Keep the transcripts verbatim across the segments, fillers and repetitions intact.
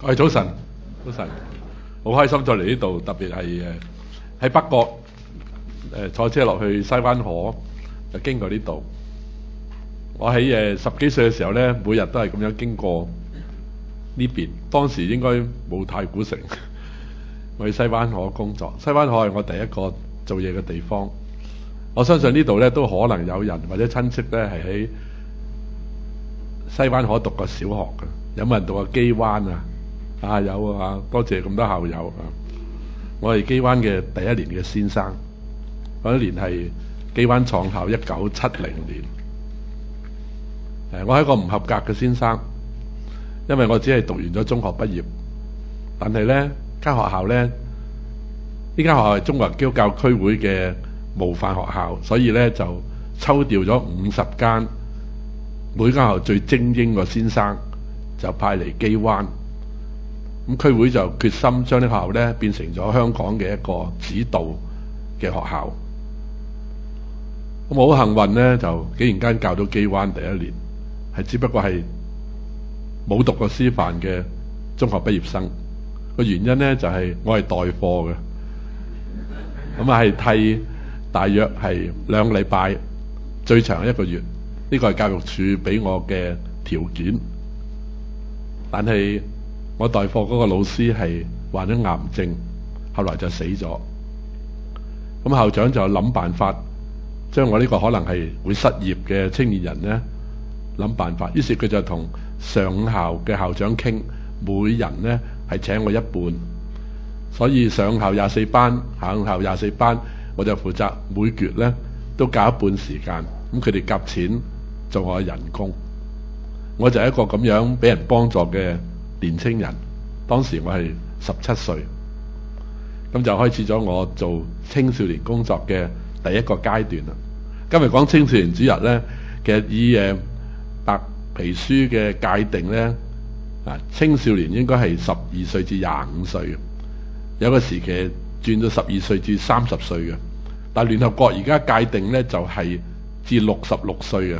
各位早晨，早晨，好開心再嚟呢度，特別係誒喺北角誒、呃、坐車落去西灣河，就經過呢度。我喺誒、呃、十幾歲嘅時候咧，每日都係咁樣經過呢邊。當時應該冇太古城，我去西灣河工作。西灣河係我第一個做嘢嘅地方。我相信呢度咧都可能有人或者親戚咧係喺西灣河讀過小學嘅。有冇人讀過基灣啊？啊有啊！多謝咁多校友啊！我係基灣嘅第一年嘅先生，嗰一年係基灣創校一九七零年。誒，我係一個唔合格嘅先生，因為我只係讀完咗中學畢業，但係咧間學校咧，呢間學校係中國基督教區會嘅模範學校，所以咧就抽調咗五十間每間學校最精英嘅先生，就派嚟基灣。咁區會就決心將呢學校咧變成咗香港嘅一個指導嘅學校。咁我好幸運咧，就竟然間教到基灣第一年，係只不過係冇讀過師範嘅中學畢業生。個原因咧就係、是、我係代課嘅，咁啊係替大約係兩個禮拜，最長一個月。呢個係教育處俾我嘅條件，但係我代課嗰個老師係患咗癌症，後來就死咗。咁校長就諗辦法，將我呢個可能係會失業嘅青年人呢諗辦法。於是佢就同上午校嘅校長傾，每人呢係請我一半。所以上午校廿四班，下午校廿四班，我就負責每月呢都教一半時間。咁佢哋夾錢做我嘅人工。我就係一個咁樣俾人幫助嘅年青人。當時我係十七歲，咁就開始咗我做青少年工作嘅第一個階段啦。今日講青少年主日咧，其實以誒白皮書嘅界定咧，啊青少年應該係十二歲至廿五歲嘅，有個時期轉到十二歲至三十歲嘅，但係聯合國而家界定咧就係至六十六歲嘅。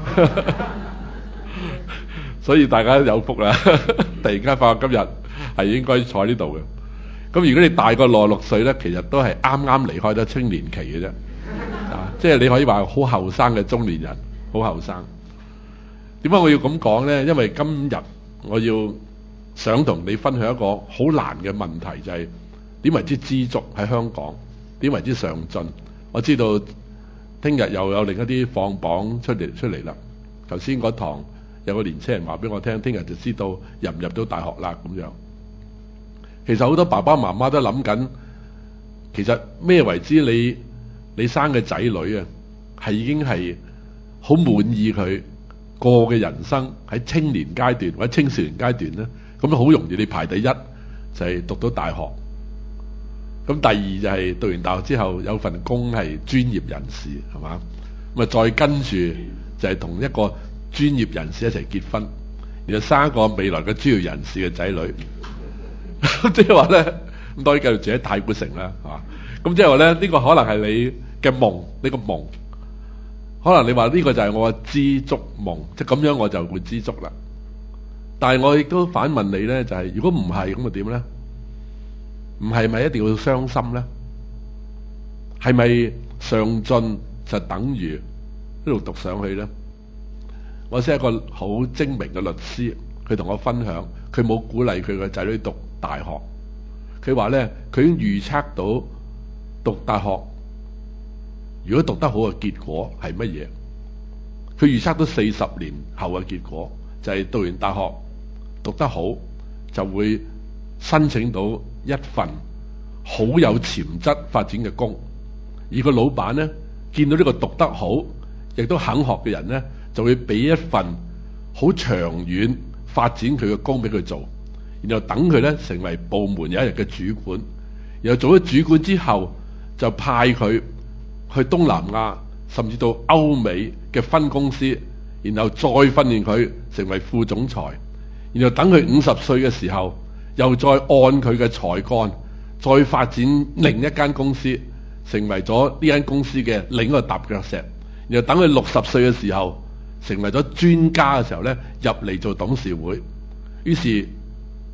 所以大家都有福啦！突然間發覺今日係應該坐呢度嘅。咁如果你大過六十六歲咧，其實都係啱啱離開咗青年期嘅啫。啊，即係你可以話好後生嘅中年人，好後生。點解我要咁講咧？因為今日我要想同你分享一個好難嘅問題，就係點為之知足喺香港？點為之上進？我知道聽日又有另一啲放榜出嚟出嚟啦。頭先嗰堂有個年青人話俾我聽，聽日就知道入唔入到大學啦咁樣。其實好多爸爸媽媽都諗緊，其實咩為之你你生嘅仔女啊，係已經係好滿意佢過嘅人生喺青年階段或者青少年階段咧，咁好容易你排第一就係、是、讀到大學。咁第二就係讀完大學之後有份工係專業人士，係嘛？咁啊再跟住就係同一個專業人士一齊結婚，然後生一個未來嘅專業人士嘅仔女。即係話咧，咁當然繼續住喺太古城啦，係嘛？咁即係話咧，呢、這個可能係你嘅夢，呢個夢。可能你話呢個就係我嘅知足夢，即係咁樣我就會知足啦。但係我亦都反問你咧，就係、是、如果唔係咁，就點咧？唔係咪一定要傷心咧？係咪上進就等於一路讀上去咧？我識一個好精明嘅律師，佢同我分享，佢冇鼓勵佢個仔女讀大學。佢話咧，佢已經預測到讀大學如果讀得好嘅結果係乜嘢？佢預測到四十年後嘅結果，就係、是、讀完大學讀得好，就會申請到一份好有潛質發展嘅工。而個老闆咧，見到呢個讀得好亦都肯學嘅人咧，就會俾一份好長遠發展佢嘅工俾佢做，然後等佢咧成為部門有一日嘅主管，然後做咗主管之後就派佢去東南亞甚至到歐美嘅分公司，然後再訓練佢成為副總裁，然後等佢五十歲嘅時候又再按佢嘅才幹再發展另一間公司，成為咗呢間公司嘅另一個踏腳石，然後等佢六十歲嘅時候成為咗專家嘅時候咧，入嚟做董事會。於是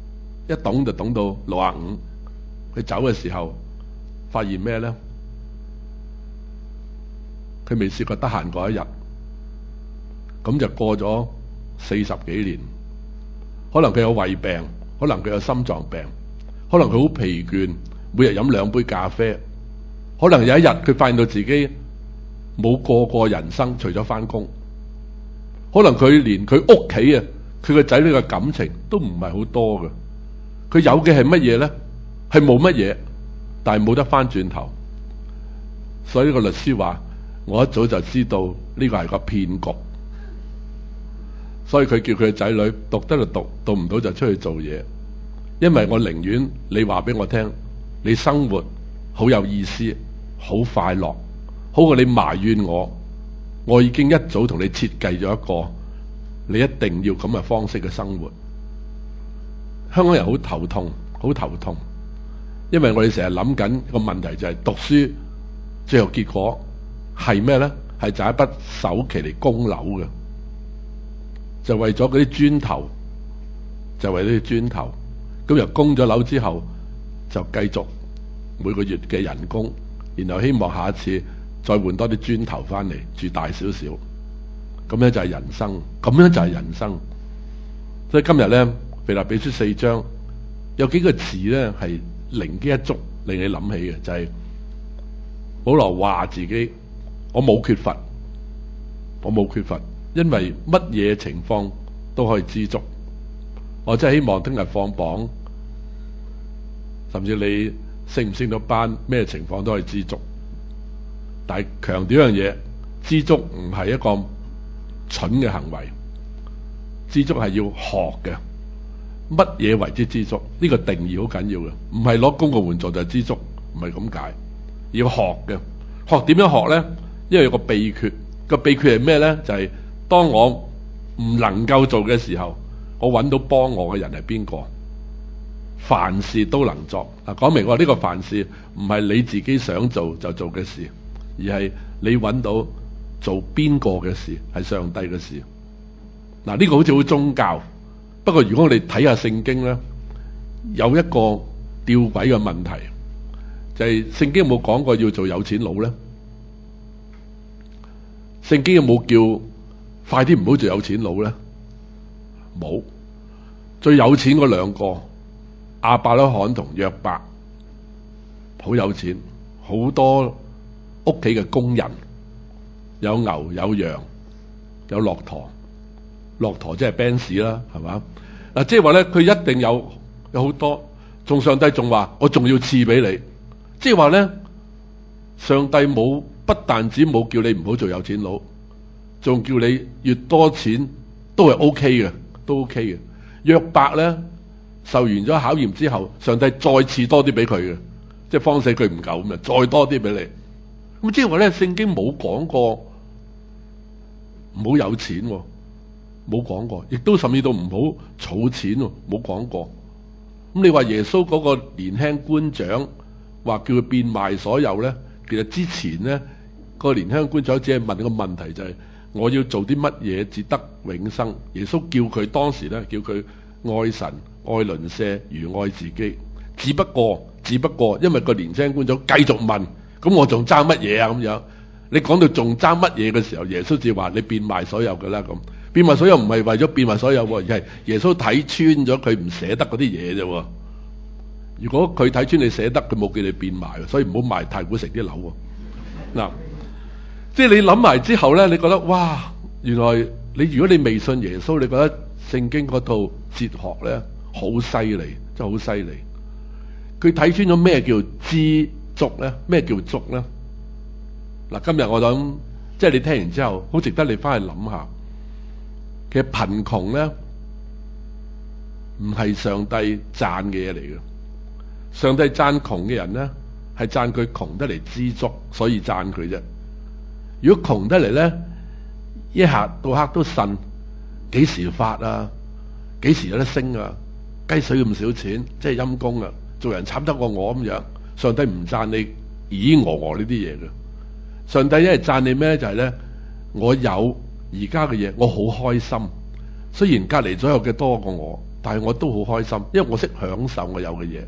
一棟就棟到六啊五。佢走嘅時候發現咩咧？佢未試過得閒過一日，咁就過咗四十幾年。可能佢有胃病，可能佢有心臟病，可能佢好疲倦，每日飲兩杯咖啡。可能有一日佢發現到自己冇過過人生，除咗返工。可能佢連佢屋企啊，佢個仔女嘅感情都唔係好多嘅。佢有嘅係乜嘢咧？係冇乜嘢，但係冇得返轉頭。所以呢個律師話：我一早就知道呢個係個騙局。所以佢叫佢嘅仔女讀得就讀，讀唔到就出去做嘢。因為我寧願你話俾我聽，你生活好有意思，好快樂，好過你埋怨我。我已經一早同你設計咗一個你一定要咁嘅方式嘅生活。香港人好頭痛，好頭痛，因為我哋成日諗緊個問題就係讀書最後結果係咩咧？係賺一筆首期嚟供樓嘅，就為咗嗰啲磚頭，就為呢啲磚頭。咁又供咗樓之後，就繼續每個月嘅人工，然後希望下一次再換多啲磚頭翻嚟住大少少。咁樣就係人生，咁樣就係人生。所以今日咧，腓立比書四章有幾個字咧係靈機一觸，令你諗起嘅就係、是、保羅話自己：我冇缺乏，我冇缺乏，因為乜嘢情況都可以知足。我真係希望聽日放榜，甚至你升唔升到班，咩情況都可以知足。但係強調一樣嘢，知足唔係一個蠢嘅行為，知足係要學嘅。乜嘢為之知足？呢個定義好緊要嘅，唔係攞公共援助就係知足，唔係咁解。要學嘅，學點樣學咧？因為有個秘訣，個秘訣係咩咧？就係當我唔能夠做嘅時候，我揾到幫我嘅人係邊個？凡事都能作。嗱，講明我呢個凡事唔係你自己想做就做嘅事，而係你揾到做邊個嘅事係上帝嘅事。嗱，呢個好似好宗教，不過如果我哋睇下聖經咧，有一個吊詭嘅問題，就係聖經有冇講過要做有錢佬咧？聖經有冇叫快啲唔好做有錢佬咧？冇。最有錢嗰兩個亞伯拉罕同約伯，好有錢，好多屋企嘅工人，有牛有羊有駱駝，駱駝即係 Benz 啦，係嘛？嗱，即係話咧，佢一定有有好多，仲上帝仲話我仲要賜俾你，即係話咧，上帝冇不但止冇叫你唔好做有錢佬，仲叫你越多錢都係 OK 嘅，都 OK 嘅。約伯咧受完咗考驗之後，上帝再賜多啲俾佢嘅，即係方死佢唔夠咁啊，再多啲俾你。咁即係話咧，聖經冇講過唔好有錢，冇講過，亦都甚至到唔好儲錢，冇講過。咁你話耶穌嗰個年輕官長話叫佢變賣所有咧，其實之前咧，個年輕官長只係問個問題就係、是。我要做啲乜嘢至得永生？耶穌叫佢當時咧，叫佢愛神愛鄰舍如愛自己。只不過，只不過因為個年輕官長繼續問，咁我仲爭乜嘢啊？咁樣你講到仲爭乜嘢嘅時候，耶穌就話你變賣所有嘅啦。咁變賣所有唔係為咗變賣所有，而係耶穌睇穿咗佢唔捨得嗰啲嘢啫。如果佢睇穿你捨得，佢冇叫你變賣，所以唔好賣太古城啲樓。嗱。即係你諗埋之後咧，你覺得哇，原來你如果你未信耶穌，你覺得聖經嗰套哲學咧好犀利，真係好犀利。佢睇穿咗咩叫知足咧？咩叫足咧？嗱，今日我諗，即係你聽完之後，好值得你翻去諗下。其實貧窮咧唔係上帝讚嘅嘢嚟嘅，上帝讚窮嘅人咧係讚佢窮得嚟知足，所以讚佢啫。如果窮得嚟咧，一下到黑都呻，幾時發啊？幾時有得升啊？雞水咁少錢，即係陰公啊！做人慘得過我咁樣，上帝唔讚你咦咦我我呢啲嘢嘅。上帝一係讚你咩？就係、是、咧，我有而家嘅嘢，我好開心。雖然隔離左右嘅多過我， 但係我都好開心，因為我識享受我有嘅嘢。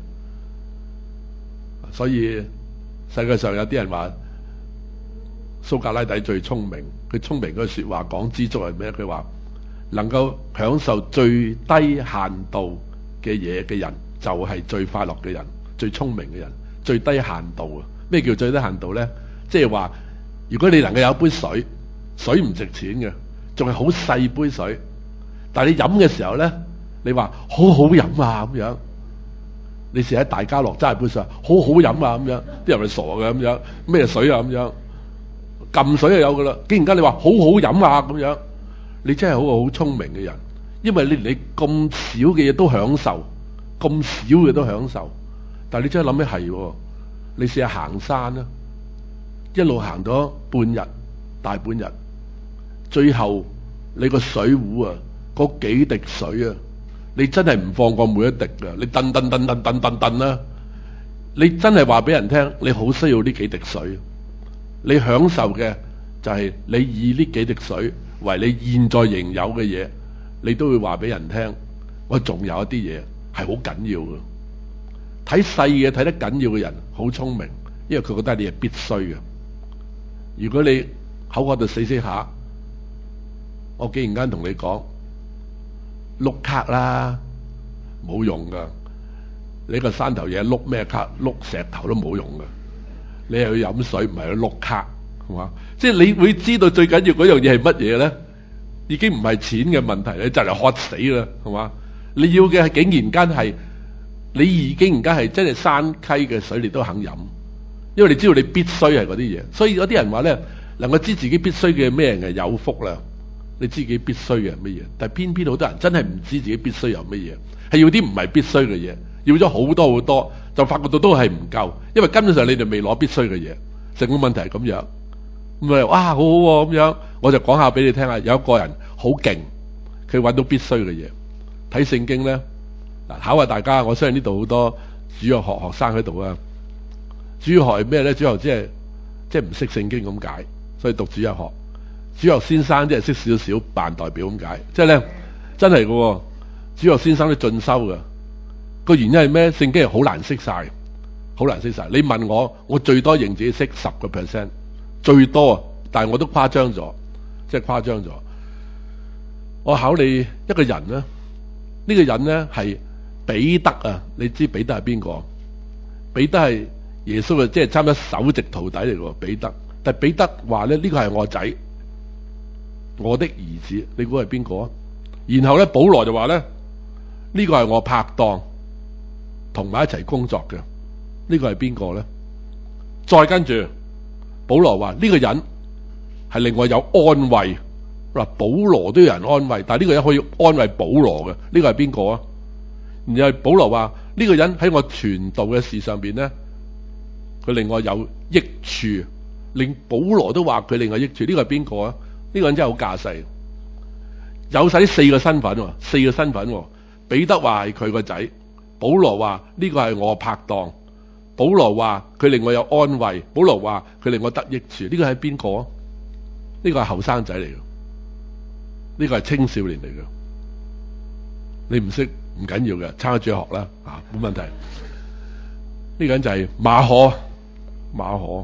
所以世界上有啲人話蘇格拉底最聰明，佢聰明嘅說話講知足係咩？佢話能夠享受最低限度嘅嘢嘅人，就係最快樂嘅人，最聰明嘅人。最低限度啊！咩叫最低限度咧？即係話，如果你能夠有一杯水，水唔值錢嘅，仲係好細杯水，但係你飲嘅時候咧，你話好好飲啊咁樣。你試喺大家樂揸杯水，好好飲啊咁樣，啲人咪傻嘅咁樣，咩水啊咁樣，撳水就有噶啦。竟然間你話好好飲啊咁樣，你真係好好聰明嘅人，因為你你咁少嘅嘢都享受，咁少嘅都享受。但係你真係諗起係，你試下行山啦，一路行咗半日、大半日，最後你個水壺啊，嗰幾滴水啊，你真係唔放過每一滴噶，你噔噔噔噔噔噔噔啦，你真係話俾人聽，你好需要呢幾滴水，你享受嘅就係你以呢幾滴水為你現在仍有嘅嘢，你都會話俾人聽，我仲有一啲嘢係好緊要嘅。睇細嘢睇得緊要嘅人好聰明，因為佢覺得你係必須嘅。如果你口嗰度死死下，我竟然間同你講碌卡啦，冇用噶。你個山頭嘢碌咩卡？碌石頭都冇用噶。你係去飲水，唔係去碌卡，係嘛？即係你會知道最緊要嗰樣嘢係乜嘢咧？已經唔係錢嘅問題，你就嚟渴死啦，係嘛？你要嘅係竟然間係。你已經而家係真係山溪嘅水，你都肯飲，因為你知道你必須係嗰啲嘢。所以有啲人話咧，能夠知自己必須嘅咩人係有福啦。你知自己必須嘅係乜嘢？但係偏偏好多人真係唔知自己必須有乜嘢，係要啲唔係必須嘅嘢，要咗好多好多，就發覺到都係唔夠，因為根本上你哋未攞必須嘅嘢。成個問題係咁樣，咁咪哇好好喎咁樣，我就講下俾你聽下。有一個人好勁，佢揾到必須嘅嘢，睇聖經咧。嗱，考下大家，我相信呢度好多主日學學生喺度啊。主日學係咩咧？主日學即係即係唔識聖經咁解，所以讀主日學。主日學先生即係識少少扮代表咁解，即係咧真係嘅。主日學先生都進修嘅，個原因係咩？聖經係好難識晒，好難識晒。你問我，我最多認自己識十個 percent，最多啊，但係我都誇張咗，即係誇張咗。我考你一個人咧，呢個人咧係。彼得啊，你知彼得係邊個？彼得係耶穌嘅，即係差唔多首席徒弟嚟嘅彼得。但係彼得話咧，呢個係我仔，我的兒子。你估係邊個啊？然後咧，保羅就話咧，呢個係我拍檔，同埋一齊工作嘅。呢個係邊個咧？再跟住，保羅話呢個人係令我有安慰。嗱，保羅都有人安慰，但係呢個人可以安慰保羅嘅。呢個係邊個啊？然後保羅話呢個人喺我傳道嘅事上邊咧，佢令我有益處，令保羅都話佢令我益處。呢個係邊個啊？呢個人真係好架勢，有晒呢四個身份喎，四個身份喎。彼得話係佢個仔，保羅話呢個係我拍檔，保羅話佢令我有安慰，保羅話佢令我得益處。呢個係邊個啊？呢個係後生仔嚟嘅，呢個係青少年嚟嘅。你唔識唔緊要嘅，參加主學啦，啊冇問題。呢個人就係馬可，馬可，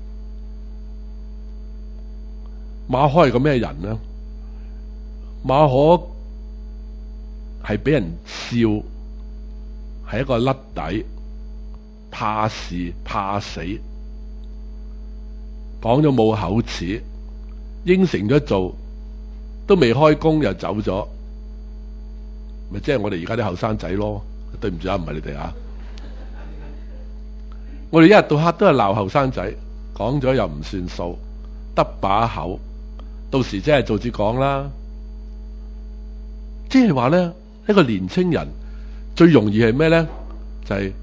馬可係個咩人呢？馬可係俾人笑，係一個甩底，怕事怕死，講咗冇口齒，應承咗做，都未開工又走咗。咪即係我哋而家啲後生仔咯，對唔住啊，唔係你哋啊！我哋一日到黑都係鬧後生仔，講咗又唔算數，得把口，到時真係做住講啦。即係話咧，一個年青人最容易係咩咧？就係、是、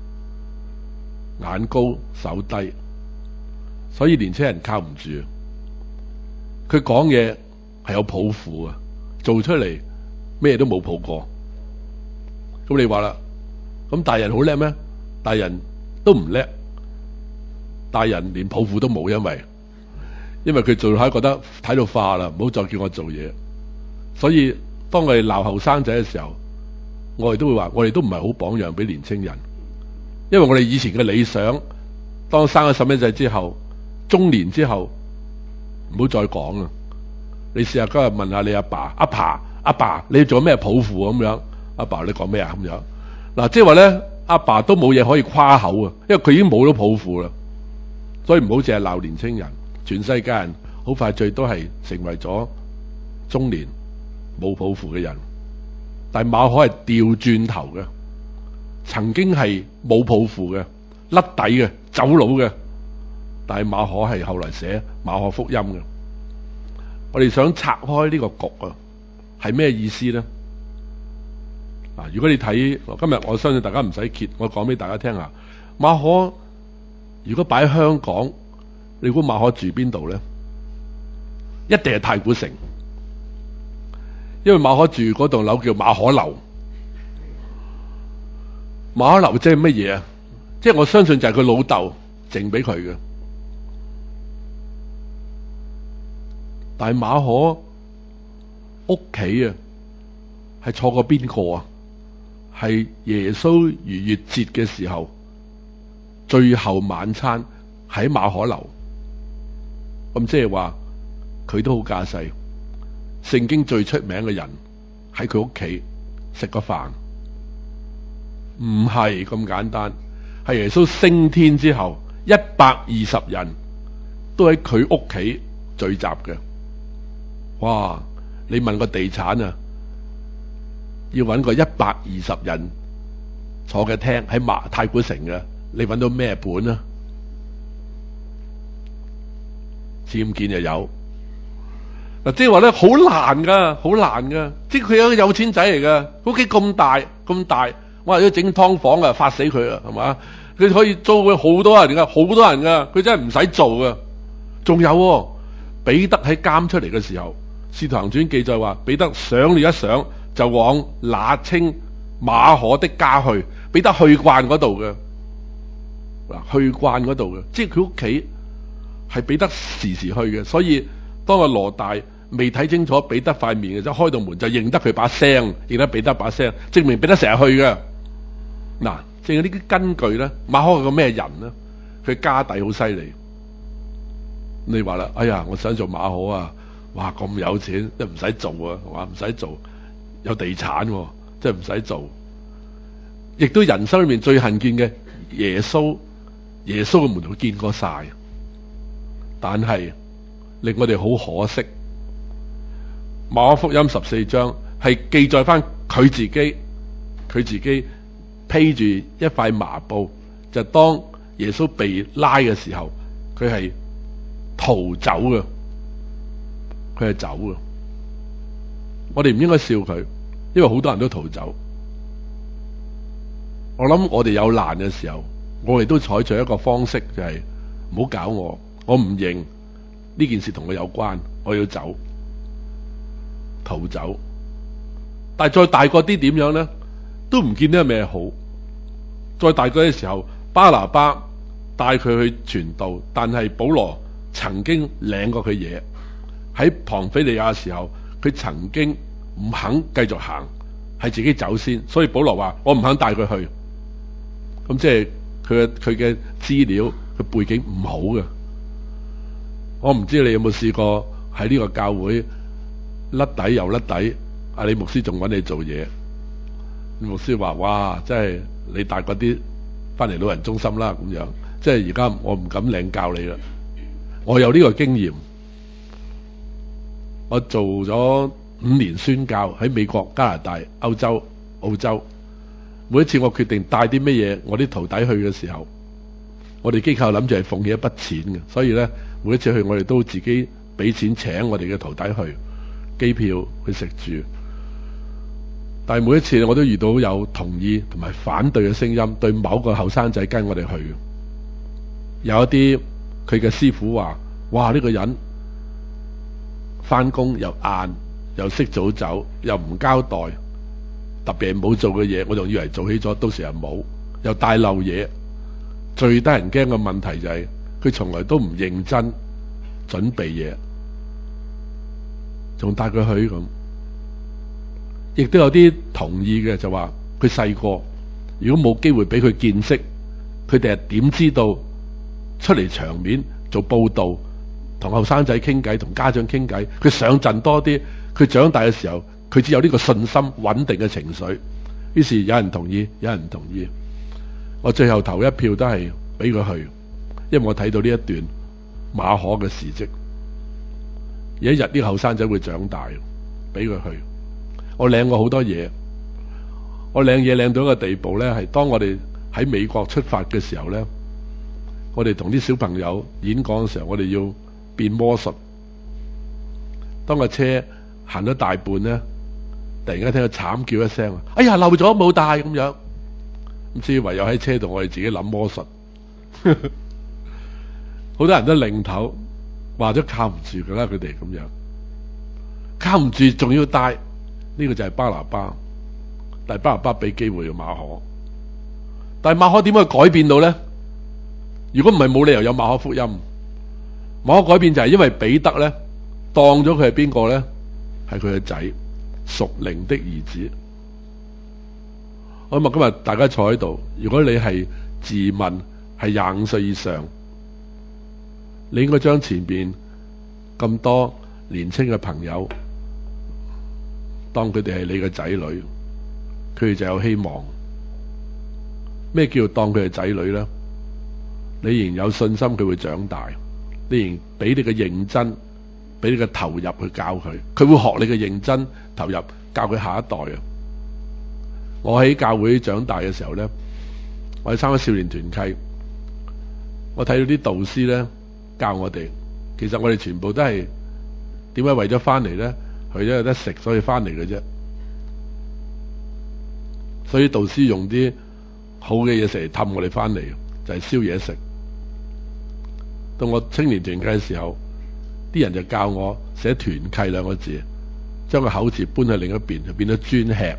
眼高手低，所以年青人靠唔住。佢講嘢係有抱負啊，做出嚟。咩都冇抱過，咁你話啦，咁大人好叻咩？大人都唔叻，大人連抱負都冇，因為因為佢做下覺得睇到化啦，唔好再叫我做嘢。所以當我哋鬧後生仔嘅時候， 我哋都會話，我哋都唔係好榜樣俾年青人，因為我哋以前嘅理想，當生咗細蚊仔之後，中年之後，唔好再講啦。你試下今日問下你阿爸，阿爸，阿爸，你做咩抱負咁樣？阿爸，你講咩啊咁樣？嗱，即係話咧，阿爸都冇嘢可以誇口啊，因為佢已經冇咗抱負啦。所以唔好淨係鬧年青人，全世界人好快最都係成為咗中年冇抱負嘅人。但係馬可係調轉頭嘅，曾經係冇抱負嘅、甩底嘅、走佬嘅。但係馬可係後來寫馬可福音嘅。我哋想拆開呢個局啊，係咩意思咧？嗱，如果你睇今日，我相信大家唔使揭，我講俾大家聽下。馬可如果擺喺香港，你估馬可住邊度咧？一定係太古城，因為馬可住嗰棟樓叫馬可樓。馬可樓即係乜嘢啊？即係我相信就係佢老豆剩俾佢嘅。但係馬可屋企啊，係坐過邊個啊？係耶穌逾越節嘅時候，最後晚餐喺馬可樓。咁即係話佢都好架勢。聖經最出名嘅人喺佢屋企食個飯，唔係咁簡單。係耶穌升天之後，一百二十人都喺佢屋企聚集嘅。哇！你問個地產啊，要揾個一百二十人坐嘅廳喺馬太古城嘅，你揾到咩本啊？僭建就有嗱，即係話咧好難噶，好難噶。即係佢有個有錢仔嚟噶，屋企咁大咁大，我話要整劏房啊，發死佢啊，係嘛？佢可以租佢好多人噶，好多人噶，佢真係唔使做噶。仲有喎，彼得喺監出嚟嘅時候，《使徒行傳》記載話，彼得上了一上就往那稱馬可的家去，彼得去慣嗰度嘅嗱，去慣嗰度嘅，即係佢屋企係彼得時時去嘅。所以當個羅大未睇清楚彼得塊面嘅時候，開到門就認得佢把聲，認得彼得把聲，證明彼得成日去嘅。嗱，正係呢啲根據咧，馬可係個咩人咧？佢家底好犀利。你話啦，哎呀，我想做馬可啊！哇，咁有錢，即係唔使做啊，係嘛？唔使做，有地產，啊，即係唔使做。亦都人生裏面最恨見嘅耶穌，耶穌嘅門徒見過晒，但係令我哋好可惜。馬可福音十四章係記載翻佢自己，佢自己披住一塊麻布，就當耶穌被拉嘅時候，佢係逃走嘅。佢係走嘅，我哋唔應該笑佢，因為好多人都逃走。我諗我哋有難嘅時候，我哋都採取一個方式，就係唔好搞我，我唔認呢件事同我有關，我要走，逃走。但係再大個啲點樣咧，都唔見得有咩好。再大個嘅時候，巴拿巴帶佢去傳道，但係保羅曾經領過佢嘢。喺龐菲利亞嘅時候，佢曾經唔肯繼續行，係自己走先，所以保羅話我唔肯帶佢去。咁即係佢嘅佢嘅資料，佢背景唔好嘅。我唔知你有冇試過喺呢個教會甩底又甩底，阿李牧師仲揾你做嘢。李牧師話：哇，真係你大嗰啲翻嚟老人中心啦咁樣。即係而家我唔敢領教你啦，我有呢個經驗。我做咗五年宣教喺美國、加拿大、歐洲、澳洲，每一次我決定帶啲乜嘢，我啲徒弟去嘅時候，我哋機構諗住係奉獻一筆錢嘅，所以咧每一次去我哋都自己俾錢請我哋嘅徒弟去，機票去食住。但係每一次我都遇到有同意同埋反對嘅聲音，對某個後生仔跟我哋去。有一啲佢嘅師傅話：哇，呢個人翻工又晏，又識早走，又唔交代，特別係冇做嘅嘢，我仲以為做起咗，到時又冇，又帶漏嘢。最得人驚嘅問題就係佢從來都唔認真準備嘢，仲帶佢去咁。亦都有啲同意嘅，就話佢細個，如果冇機會俾佢見識，佢哋係點知道出嚟場面做報導，同後生仔傾偈，同家長傾偈，佢上陣多啲，佢長大嘅時候，佢只有呢個信心、穩定嘅情緒。於是有人同意，有人唔同意。我最後投一票都係俾佢去，因為我睇到呢一段馬可嘅事蹟。有一日呢個後生仔會長大，俾佢去。我領過好多嘢，我領嘢領到一個地步咧，係當我哋喺美國出發嘅時候咧，我哋同啲小朋友演講嘅時候，我哋要變魔術。當個車行咗大半咧，突然間聽到慘叫一聲，哎呀，漏咗冇帶咁樣，咁所以唯有喺車度我哋自己諗魔術。好多人都擰頭，話咗靠唔住㗎啦，佢哋咁樣靠唔住，仲要帶。呢個就係巴拿巴，但係巴拿巴俾機會馬可，但係馬可點解改變到咧？如果唔係冇理由有馬可福音。馬可改變就係因為彼得咧當咗佢係邊個咧？係佢嘅仔，屬靈的兒子。我諗今日大家坐喺度，如果你係自問係廿五歲以上，你應該將前邊咁多年青嘅朋友當佢哋係你嘅仔女，佢哋就有希望。咩叫當佢係仔女咧？你仍然有信心佢會長大，你仍然俾你嘅認真，俾你嘅投入去教佢，佢會學你嘅認真投入教佢下一代啊！我喺教會長大嘅時候咧，我喺參加少年團契，我睇到啲導師咧教我哋，其實我哋全部都係點解為咗翻嚟咧？佢都有得食，所以翻嚟嘅啫。所以導師用啲好嘅嘢食嚟氹我哋翻嚟，就係燒嘢食。到我青年團契嘅時候，啲人就教我寫團契兩個字，將個口字搬去另一邊，就變咗專吃。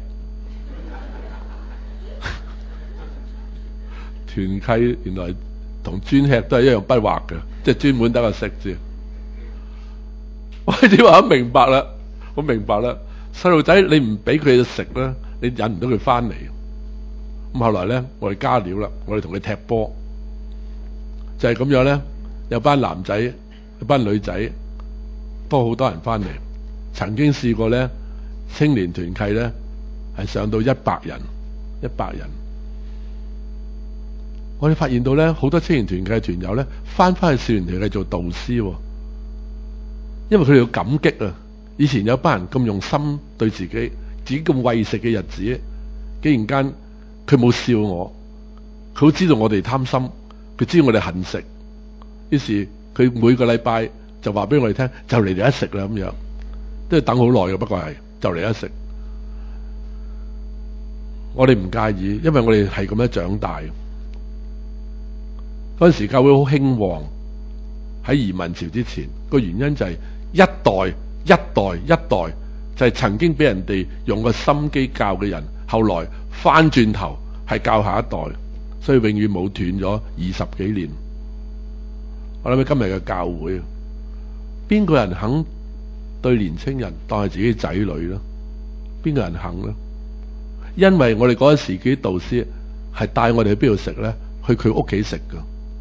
團契原來同專吃都係一樣筆畫嘅，即係專門得個食字。我開始話明白啦。我明白啦，細路仔你唔俾佢食咧，你引唔到佢翻嚟。咁後來咧，我哋加料啦，我哋同佢踢波，就係、是、咁樣咧。有班男仔，有班女仔，都好多人翻嚟。曾經試過咧，青年團契咧係上到一百人，一百人。我哋發現到咧，好多青年團契嘅團友咧，翻翻去少年團契做導師，因為佢哋要感激啊。以前有班人咁用心對自己，自己咁餵食嘅日子，竟然間佢冇笑我，佢好知道我哋貪心，佢知道我哋恨食，於是佢每個禮拜就話俾我哋聽，就嚟嚟一食啦咁樣，都要等好耐嘅，不過係就嚟一食。我哋唔介意，因為我哋係咁樣長大。嗰陣時教會好興旺，喺移民潮之前，個原因就係一代。一代一代就係曾經俾人哋用個心機教嘅人，後來翻轉頭係教下一代，所以永遠冇斷咗二十幾年。我諗起今日嘅教會，邊個人肯對年青人當係自己仔女咧？邊個人肯咧？因為我哋嗰陣時啲導師係帶我哋去邊度食咧？去佢屋企食噶，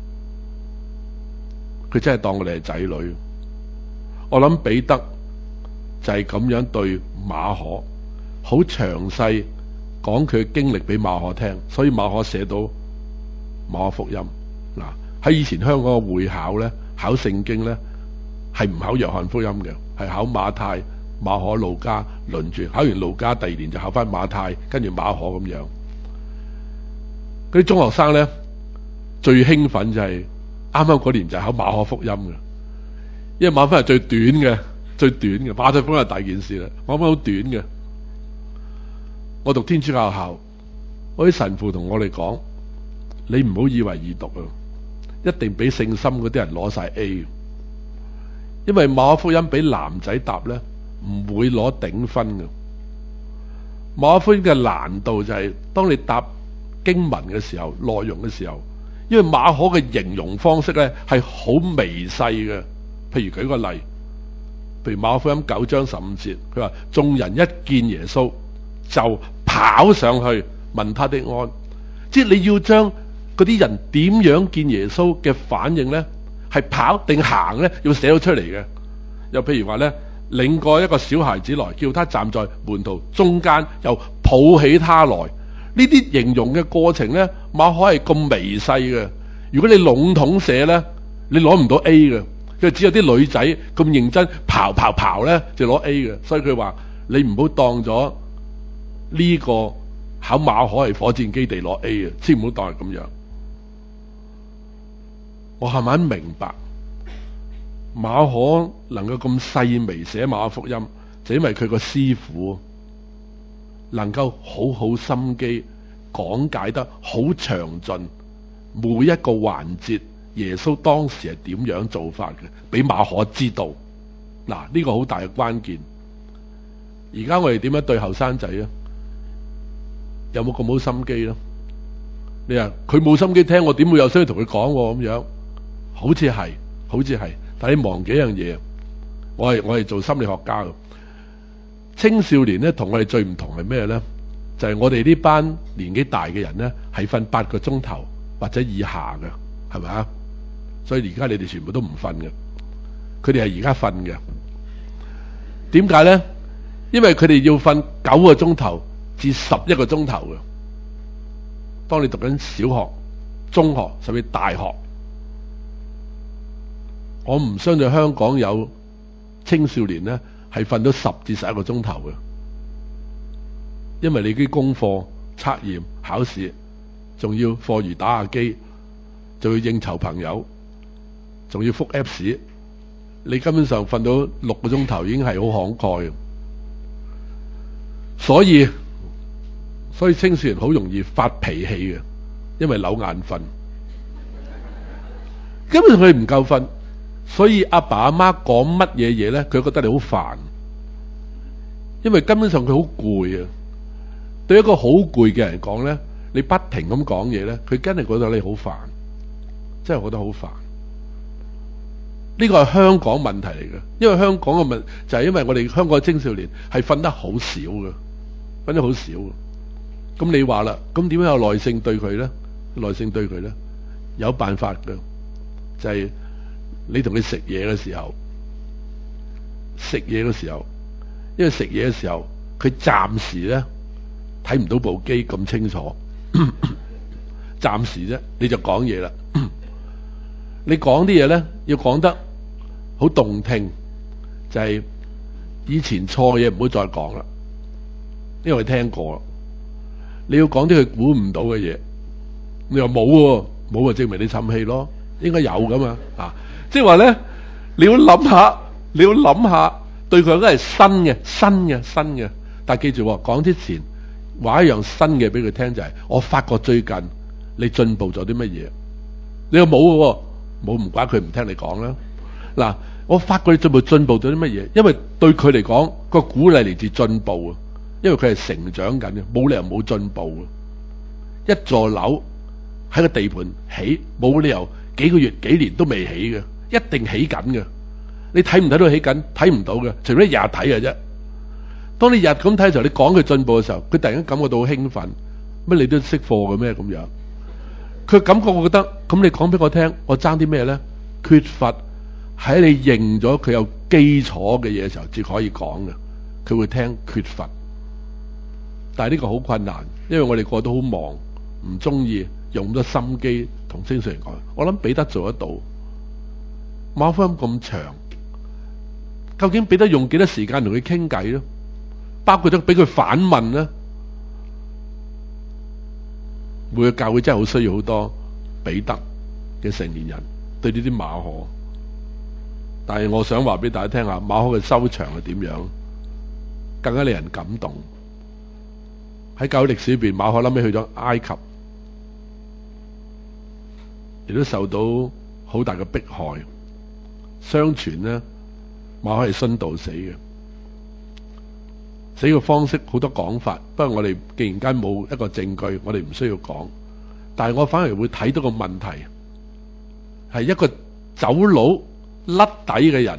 佢真係當我哋係仔女。我諗彼得就係咁樣對馬可，好詳細講佢嘅經歷俾馬可聽，所以馬可寫到馬可福音。嗱，喺以前香港嘅會考咧，考聖經咧係唔考約翰福音嘅，係考馬太、馬可、路加輪住，考完路加第二年就考翻馬太，跟住馬可咁樣。嗰啲中學生咧最興奮就係啱啱嗰年就係考馬可福音嘅，因為馬可福音係最短嘅。最短嘅馬太福音係大件事啦，馬可福音好短嘅。我讀天主教校，我啲神父同我哋講：你唔好以為易讀啊，一定俾聖心嗰啲人攞晒 A。因為馬可福音俾男仔答咧，唔會攞頂分嘅。馬可福音嘅難度就係、是、當你答經文嘅時候、內容嘅時候，因為馬可嘅形容方式咧係好微細嘅。譬如舉個例。譬如馬可福音九章十五節，佢話眾人一見耶穌就跑上去問他的安。即係你要將嗰啲人點樣見耶穌嘅反應咧，係跑定行咧，要寫到出嚟嘅。又譬如話咧，領過一個小孩子來，叫他站在門徒中間，又抱起他來。呢啲形容嘅過程咧，馬可係咁微細嘅。如果你籠統寫咧，你攞唔到 A 嘅。佢只有啲女仔咁認真刨刨刨咧，就攞 A 嘅。所以佢話你唔好當咗呢個考馬可係火箭基地攞 A 嘅，千唔好當係咁樣。我慢慢明白馬可能夠咁細微寫馬可福音，就因為佢個師傅能夠好好心機講解得好詳盡，每一個環節耶穌當時係點樣做法嘅，俾馬可知道。嗱，呢個好大嘅關鍵。而家我哋點樣對後生仔啊？有冇咁好心機咧？你話佢冇心機聽，我點會有心機同佢講咁樣？好似係，好似係，但係你忘記一樣嘢。我係我係做心理學家嘅。青少年咧，同我哋最唔同係咩咧？就係、是、我哋呢班年紀大嘅人咧，係瞓八個鐘頭或者以下嘅，係咪啊？所以而家你哋全部都唔瞓嘅，佢哋係而家瞓嘅。點解咧？因為佢哋要瞓九個鐘頭至十一個鐘頭嘅。當你讀緊小學、中學甚至大學，我唔相信香港有青少年咧係瞓到十至十一個鐘頭嘅。因為你啲功課、測驗、考試，仲要課餘打下機，仲要應酬朋友，仲要覆 Apps， 你根本上瞓到六個鐘頭已經係好慷慨。所以所以青少年好容易發脾氣嘅，因為扭眼瞓，根本佢唔夠瞓。所以阿爸阿媽講乜嘢嘢咧，佢覺得你好煩，因為根本上佢好攰啊。對一個好攰嘅人講咧，你不停咁講嘢咧，佢真係覺得你好煩，真係覺得好煩。呢個係香港問題嚟嘅，因為香港嘅問就係因為我哋香港嘅青少年係瞓得好少嘅，瞓得好少嘅。咁你話啦，咁點樣有耐性對佢咧？耐性對佢咧，有辦法嘅，就係你同佢食嘢嘅時候，食嘢嘅時候，因為食嘢嘅時候，佢暫時咧睇唔到部機咁清楚，暫時啫，你就講嘢啦。你講啲嘢咧，要講得好動聽，就係、是、以前錯嘅嘢唔好再講啦，因為我聽過啦。你要講啲佢估唔到嘅嘢，你話冇喎，冇就證明你氹氣咯，應該有噶嘛啊！即係話咧，你要諗下，你要諗下，對佢都係新嘅、新嘅、新嘅。但係記住，講之前話一樣新嘅俾佢聽，就係、是、我發覺最近你進步咗啲乜嘢。你又冇嘅，冇唔怪佢唔聽你講啦。嗱，我發覺你進步進步咗啲乜嘢？因為對佢嚟講，個鼓勵嚟自進步啊。因為佢係成長緊嘅，冇理由冇進步嘅。一座樓喺個地盤起，冇理由幾個月、幾年都未起嘅，一定起緊嘅。你睇唔睇到起緊？睇唔到嘅，除非日日睇嘅啫。當你日咁睇嘅時候，你講佢進步嘅時候，佢突然間感覺到好興奮。乜你都識貨嘅咩咁樣？佢感覺我覺得，咁你講俾我聽，我爭啲咩咧？缺乏喺你認咗佢有基礎嘅嘢嘅時候，至可以講嘅。佢會聽缺乏。但係呢個好困難，因為我哋個個都好忙，唔中意用咁多心機同青少年講。我諗彼得做得到。馬可福音咁長，究竟彼得用幾多時間同佢傾偈咧？包括咗俾佢反問咧。每個教會真係好需要好多彼得嘅成年人對呢啲馬可。但係我想話俾大家聽下，馬可嘅收場係點樣，更加令人感動。喺教會歷史裏邊，馬可諗起去咗埃及，亦都受到好大嘅迫害。相傳呢，馬可係殉道死嘅，死嘅方式好多講法。不過我哋既然間冇一個證據，我哋唔需要講。但係我反而會睇到個問題，係一個走佬甩底嘅人，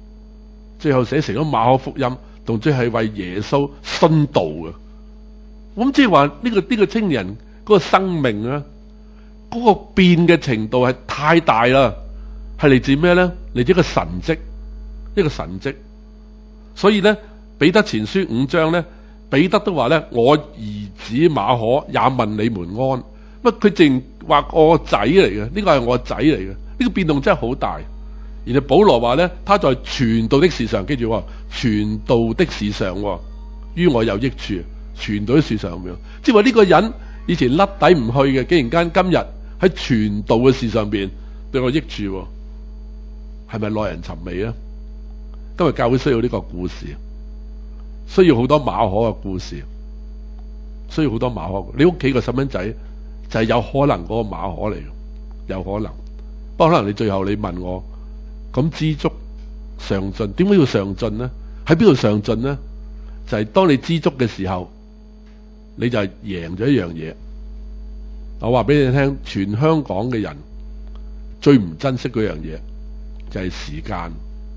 最後寫成咗馬可福音，同最係為耶穌殉道嘅。 咁即係話呢個呢、呢個青年人嗰個生命啊，嗰、嗰個變嘅程度係太大啦，係嚟自咩咧？嚟自一個神蹟，一個神蹟。所以咧，彼得前書五章咧，彼得都話咧：我兒子馬可也問你們安。乜佢淨話我個仔嚟嘅，呢個係我個仔嚟嘅，呢、呢個變動真係好大。然後保羅話咧，他在傳道的事上，記住喎，傳道的事上於我有益處，傳道的事上咁樣，即係話呢個人以前甩底唔去嘅，竟然間今日喺傳道嘅事上邊對我益處，係咪耐人尋味啊？今日教會需要呢個故事，需要好多馬可嘅故事，需要好多馬可。你屋企個細蚊仔就係有可能嗰個馬可嚟嘅，有可能。不過可能你最後你問我，咁知足上進，點解要上進呢？喺邊度上進呢？就係、是、當你知足嘅時候，你就係贏咗一樣嘢。我話俾你聽，全香港嘅人最唔珍惜嗰樣嘢就係、是、時間。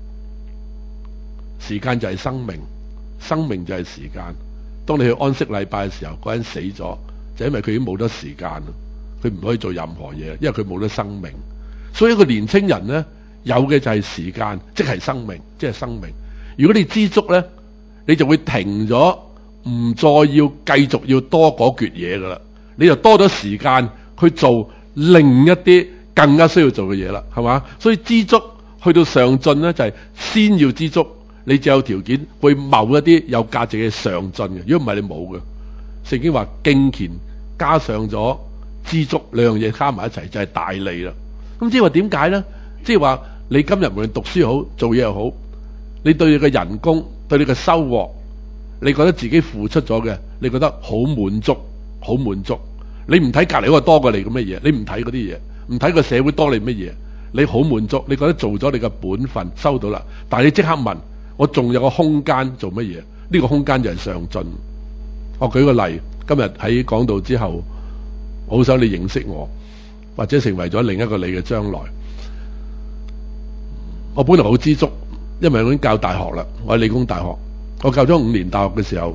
時間就係生命，生命就係時間。當你去安息禮拜嘅時候，嗰人死咗，就因為佢已經冇得時間啦，佢唔可以做任何嘢，因為佢冇得生命。所以一個年青人呢，有嘅就係時間，即係生命，即係生命。如果你知足呢，你就會停咗，唔再要繼續要多嗰橛嘢噶啦，你就多咗時間去做另一啲更加需要做嘅嘢啦，係嘛？所以知足去到上進呢，就係先要知足。你就有條件去謀一啲有價值嘅上進嘅，如果唔係你冇嘅。聖經話敬虔加上咗知足兩樣嘢加埋一齊就係大利啦。咁即係話點解咧？即係話你今日無論讀書好做嘢又好，你對你嘅人工對你嘅收穫，你覺得自己付出咗嘅，你覺得好滿足，好滿足。你唔睇隔離嗰個多過你咁嘅嘢，你唔睇嗰啲嘢，唔睇個社會多你乜嘢，你好滿足，你覺得做咗你嘅本分收到啦。但係你即刻問，我仲有個空間做乜嘢？呢個空間就係上進。我舉個例，今日喺講道之後，我好想你認識我，或者成為咗另一個你嘅將來。我本來好知足，因為我已經教大學啦，我喺理工大學，我教咗五年大學嘅時候，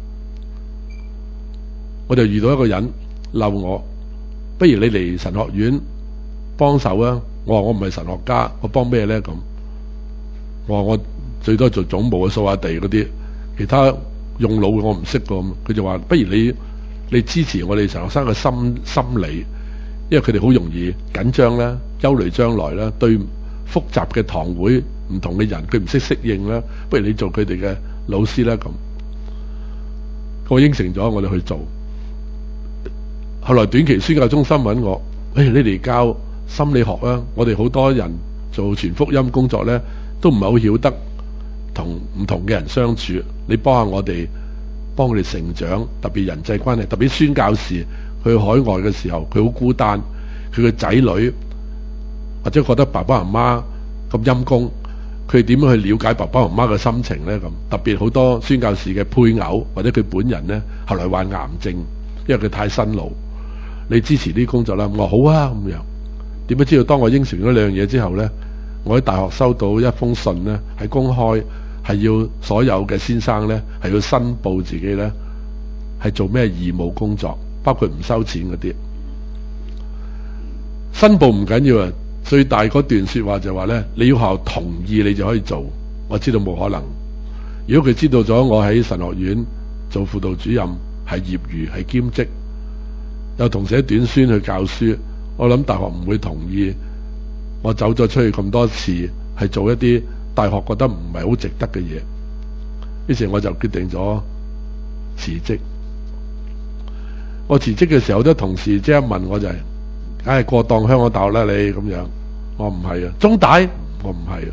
我就遇到一個人鬧我，不如你嚟神學院幫手啊！我話我唔係神學家，我幫咩咧咁？我話我最多做總務啊，掃下地嗰啲，其他用腦嘅我唔識㗎。佢就話不如你你支持我哋神學生嘅心心理，因為佢哋好容易緊張啦、憂慮將來啦，對複雜嘅堂會唔同嘅人佢唔識適應啦，不如你做佢哋嘅老師啦咁。我應承咗，我哋去做。後來短期宣教中心揾我，誒、哎、你哋教心理學啊，我哋好多人做傳福音工作咧，都唔係好曉得同唔同嘅人相處，你幫下我哋，幫佢哋成長，特別人際關係，特別宣教士去海外嘅時候，佢好孤單，佢嘅仔女或者覺得爸爸媽媽咁陰功，佢點樣去了解爸爸媽媽嘅心情咧？咁特別好多宣教士嘅配偶或者佢本人咧，後來患癌症，因為佢太辛勞。你支持呢啲工作啦，我話好啊咁樣。點不知道當我應承咗兩樣嘢之後咧，我喺大學收到一封信咧，係公開，係要所有嘅先生咧係要申報自己咧係做咩義務工作，包括唔收錢嗰啲。申報唔緊要啊，最大嗰段說話就話咧，你要學校同意你就可以做。我知道冇可能。如果佢知道咗我喺神學院做輔導主任，係業餘係兼職，又同寫短宣去教書，我諗大學唔會同意我走咗出去咁多次，係做一啲大學覺得唔係好值得嘅嘢。於是我就決定咗辭職。我辭職嘅時候，好多同事即刻問我就係、是，梗係過檔香港大學啦你咁樣。我唔係啊，中大我唔係啊。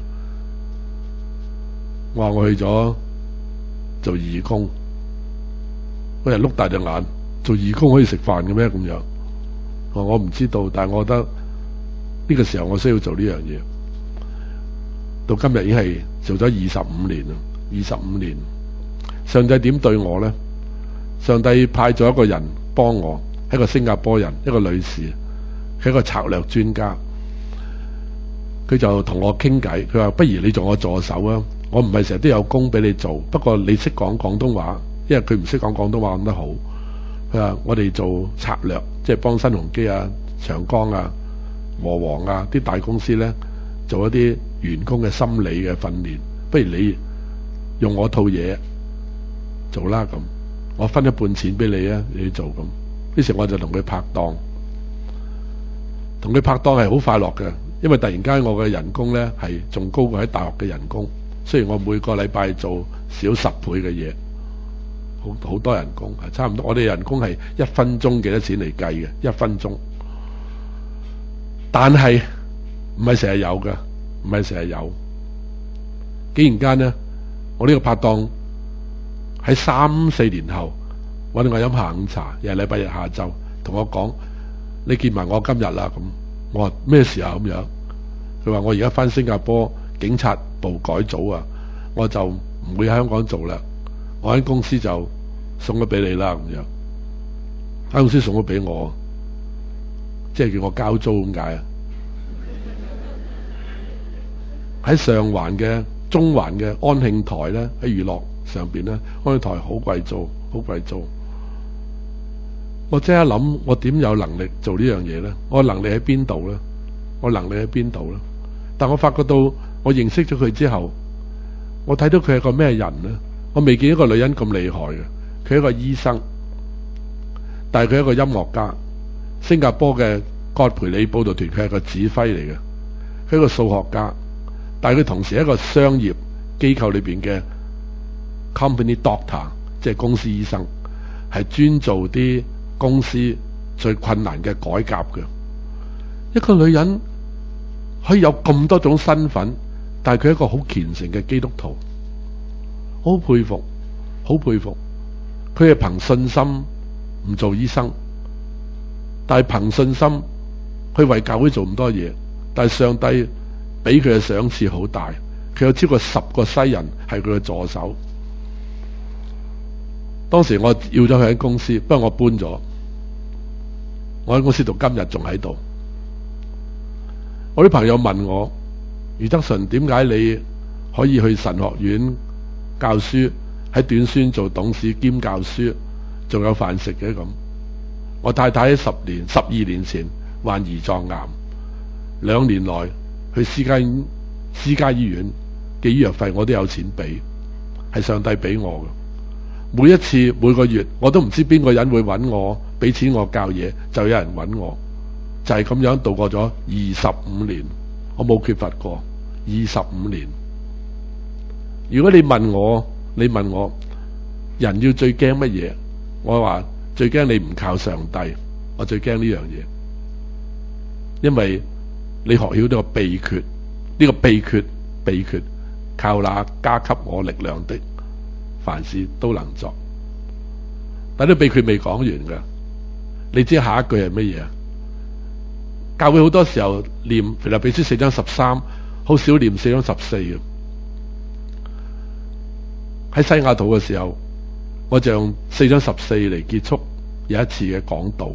我話我去咗做義工，嗰人碌大隻眼，做義工可以食飯嘅咩咁樣？我我唔知道，但係我覺得呢個時候我需要做呢樣嘢。到今日已經係做咗二十五年啦，二十五年。上帝點對我咧？上帝派咗一個人幫我，係一個新加坡人，一個女士，係一個策略專家。佢就同我傾偈，佢話不如你做我助手啊！我唔係成日都有工俾你做，不過你識講廣東話，因為佢唔識講廣東話講得好。 佢話我哋做策略，即係幫新鴻基啊、長江啊、和黃啊啲大公司咧做一啲員工嘅心理嘅訓練，不如你用我套嘢做啦咁，我分一半錢俾你啊，你去做咁。於是我就同佢拍檔，同佢拍檔係好快樂嘅，因為突然間我嘅人工咧係仲高過喺大學嘅人工，雖然我每個禮拜做少十倍嘅嘢，好好多人工係差唔多。我哋人工係一分鐘幾多錢嚟計嘅，一分鐘，但係唔係成日有嘅，唔係成日有。竟然間咧，我呢個拍檔喺三四年後搵我飲下午茶，又係禮拜日下晝，同我講：你見埋我今日啦咁。我話咩事啊咁樣？佢話我而家返新加坡警察部改組啊，我就唔會喺香港做啦。我間公司就送咗俾你啦咁樣。間公司送咗俾我，即係叫我交租咁解啊。喺上環嘅中環嘅安慶台咧，喺娛樂上邊咧，安慶台好貴租，好貴租。我即刻諗，我點有能力做呢樣嘢咧？我能力喺邊度咧？我能力喺邊度咧？但我發覺到，我認識咗佢之後，我睇到佢係個咩人咧？我未見一個女人咁厲害嘅。佢係一個醫生，但係佢係一個音樂家。新加坡嘅葛培理報道團，佢係個指揮嚟嘅。佢係一個數學家，但係佢同時係一個商業機構裏邊嘅 company doctor， 即係公司醫生，係專做啲公司最困難嘅改革嘅。一個女人可以有咁多種身份，但係佢係一個好虔誠嘅基督徒，好佩服，好佩服。佢係憑信心唔做醫生，但係憑信心去為教會做咁多嘢。但係上帝俾佢嘅賞賜好大，佢有超過十個西人係佢嘅助手。當時我要咗佢喺公司，不過我搬咗。我喺公司度今日仲喺度。我啲朋友問我：余德順，點解你可以去神學院教書，喺短宣做董事兼教書，仲有飯食嘅咁？我太太喺十年、十二年前患胰臟癌，兩年內去私家私家醫院嘅醫藥費我都有錢俾，係上帝俾我嘅。每一次每個月我都唔知邊個人會揾我俾錢我教嘢，就有人揾我，就係咁樣度過咗二十五年，我冇缺乏過二十五年。如果你問我，你問我人要最驚乜嘢？我話最驚你唔靠上帝，我最驚呢樣嘢，因為你學曉呢個秘訣，呢個秘訣秘訣靠那加給我力量的，凡事都能作。但係呢個秘訣未講完㗎，你知下一句係乜嘢啊？教會好多時候念腓立比書四章十三，好少念四章十四嘅。喺西雅圖嘅時候，我就用四章十四嚟結束有一次嘅講道。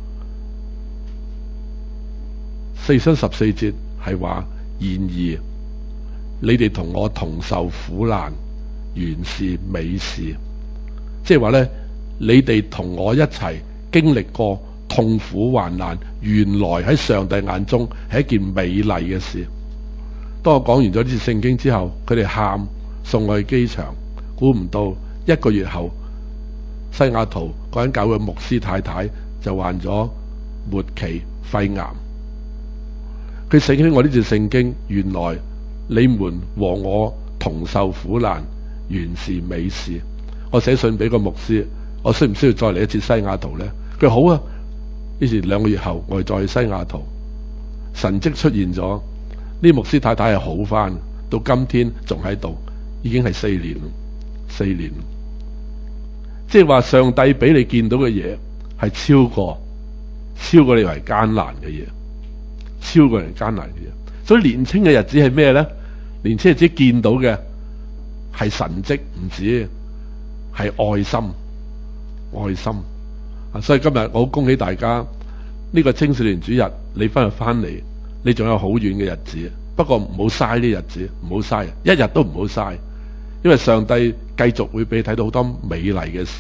四章十四節係話：然而你哋同我同受苦難，原是美事。即係話咧，你哋同我一齊經歷過痛苦患難，原來喺上帝眼中係一件美麗嘅事。當我講完咗呢次聖經之後，佢哋喊，送我去機場。估唔到一個月後，西雅圖嗰間教會嘅牧師太太就患咗末期肺癌。佢醒起我呢段聖經，原來你們和我同受苦難，原是美事。我寫信俾個牧師，我需唔需要再嚟一次西雅圖呢？佢好啊。於是兩個月後，我哋再去西雅圖，神蹟出現咗。呢牧師太太係好返，到今天仲喺度，已經係四年。四年，即係話上帝俾你見到嘅嘢係超過超過你為艱難嘅嘢，超過人艱難嘅嘢。所以年青嘅日子係咩咧？年青日子見到嘅係神蹟，唔止係愛心，愛心啊！所以今日我好恭喜大家，呢個青少年主日你翻去翻嚟，你仲有好遠嘅日子。不過唔好嘥呢日子，唔好嘥，一日都唔好嘥。因為上帝繼續會俾你睇到好多美麗嘅事，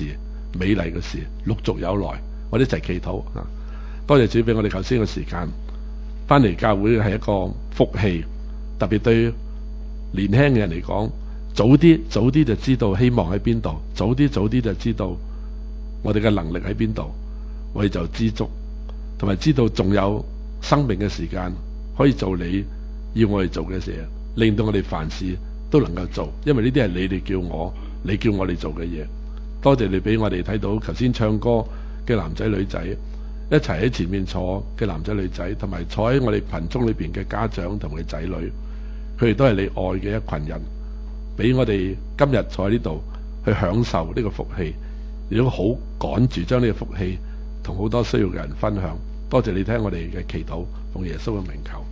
美麗嘅事陸續有來。我哋一齊祈禱啊！多謝主俾我哋頭先嘅時間，翻嚟教會係一個福氣，特別對年輕嘅人嚟講，早啲早啲就知道希望喺邊度，早啲早啲就知道我哋嘅能力喺邊度，我哋就知足，同埋知道仲有生命嘅時間可以做你要我哋做嘅事，令到我哋凡事都能夠做，因為呢啲係你哋叫我，你叫我哋做嘅嘢。多謝你俾我哋睇到頭先唱歌嘅男仔女仔，一齊喺前面坐嘅男仔女仔，同埋坐喺我哋群眾裏邊嘅家長同佢仔女，佢哋都係你愛嘅一群人，俾我哋今日坐喺呢度去享受呢個福氣，亦都好趕住將呢個福氣同好多需要嘅人分享。多謝你聽我哋嘅祈禱，奉耶穌嘅名求。